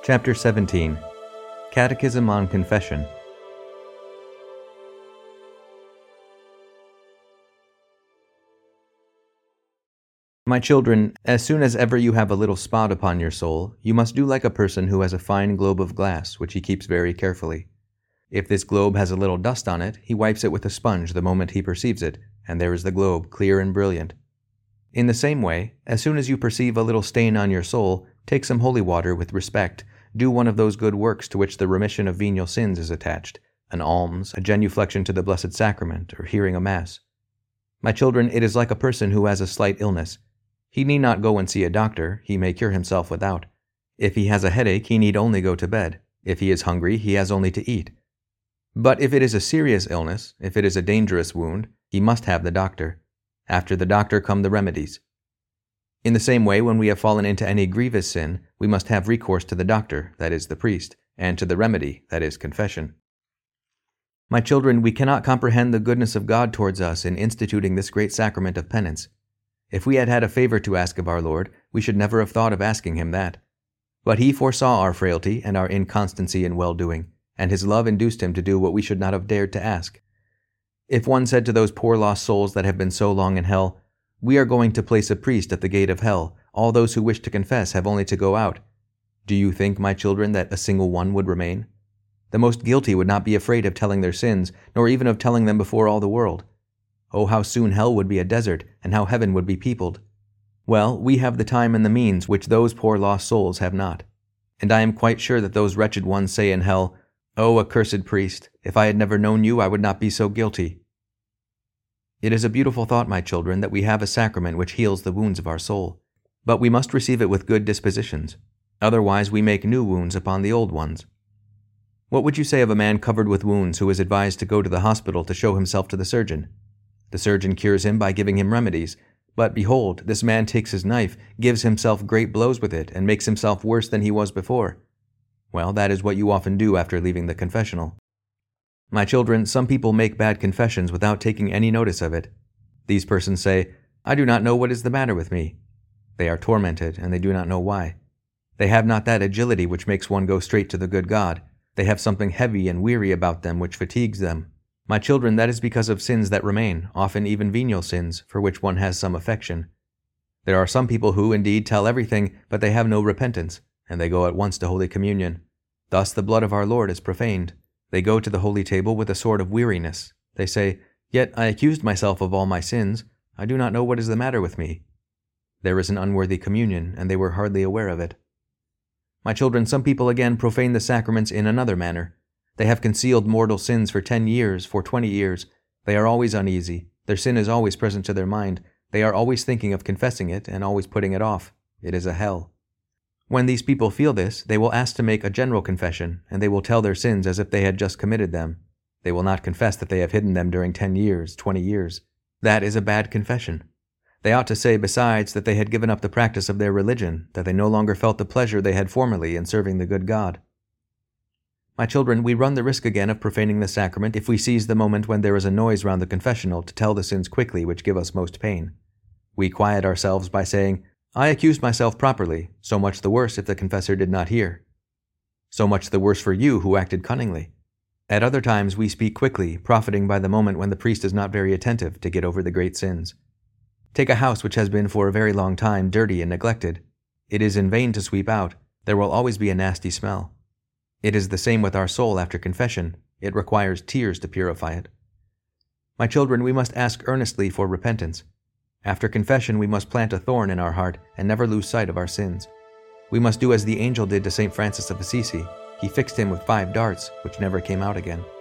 Chapter 17. Catechism on Confession. My children, as soon as ever you have a little spot upon your soul, you must do like a person who has a fine globe of glass, which he keeps very carefully. If this globe has a little dust on it, he wipes it with a sponge the moment he perceives it, and there is the globe, clear and brilliant. In the same way, as soon as you perceive a little stain on your soul, take some holy water with respect, do one of those good works to which the remission of venial sins is attached, an alms, a genuflection to the Blessed Sacrament, or hearing a Mass. My children, it is like a person who has a slight illness. He need not go and see a doctor, he may cure himself without. If he has a headache, he need only go to bed. If he is hungry, he has only to eat. But if it is a serious illness, if it is a dangerous wound, he must have the doctor. After the doctor come the remedies. In the same way, when we have fallen into any grievous sin, we must have recourse to the doctor, that is the priest, and to the remedy, that is confession. My children, we cannot comprehend the goodness of God towards us in instituting this great sacrament of penance. If we had had a favor to ask of our Lord, we should never have thought of asking him that. But he foresaw our frailty and our inconstancy in well-doing, and his love induced him to do what we should not have dared to ask. If one said to those poor lost souls that have been so long in hell, "We are going to place a priest at the gate of hell. All those who wish to confess have only to go out," do you think, my children, that a single one would remain? The most guilty would not be afraid of telling their sins, nor even of telling them before all the world. Oh, how soon hell would be a desert, and how heaven would be peopled. Well, we have the time and the means which those poor lost souls have not. And I am quite sure that those wretched ones say in hell, "Oh, accursed priest, if I had never known you, I would not be so guilty." It is a beautiful thought, my children, that we have a sacrament which heals the wounds of our soul. But we must receive it with good dispositions. Otherwise we make new wounds upon the old ones. What would you say of a man covered with wounds who is advised to go to the hospital to show himself to the surgeon? The surgeon cures him by giving him remedies. But behold, this man takes his knife, gives himself great blows with it, and makes himself worse than he was before. Well, that is what you often do after leaving the confessional. My children, some people make bad confessions without taking any notice of it. These persons say, "I do not know what is the matter with me." They are tormented, and they do not know why. They have not that agility which makes one go straight to the good God. They have something heavy and weary about them which fatigues them. My children, that is because of sins that remain, often even venial sins, for which one has some affection. There are some people who, indeed, tell everything, but they have no repentance, and they go at once to Holy Communion. Thus the blood of our Lord is profaned. They go to the holy table with a sort of weariness. They say, "Yet I accused myself of all my sins. I do not know what is the matter with me." There is an unworthy communion, and they were hardly aware of it. My children, some people again profane the sacraments in another manner. They have concealed mortal sins for 10 years, for 20 years. They are always uneasy. Their sin is always present to their mind. They are always thinking of confessing it and always putting it off. It is a hell. When these people feel this, they will ask to make a general confession, and they will tell their sins as if they had just committed them. They will not confess that they have hidden them during 10 years, 20 years. That is a bad confession. They ought to say, besides, that they had given up the practice of their religion, that they no longer felt the pleasure they had formerly in serving the good God. My children, we run the risk again of profaning the sacrament if we seize the moment when there is a noise round the confessional to tell the sins quickly which give us most pain. We quiet ourselves by saying, "I accused myself properly, so much the worse if the confessor did not hear. So much the worse for you who acted cunningly." At other times we speak quickly, profiting by the moment when the priest is not very attentive to get over the great sins. Take a house which has been for a very long time dirty and neglected. It is in vain to sweep out. There will always be a nasty smell. It is the same with our soul after confession. It requires tears to purify it. My children, we must ask earnestly for repentance. After confession, we must plant a thorn in our heart and never lose sight of our sins. We must do as the angel did to St. Francis of Assisi. He fixed him with 5 darts, which never came out again.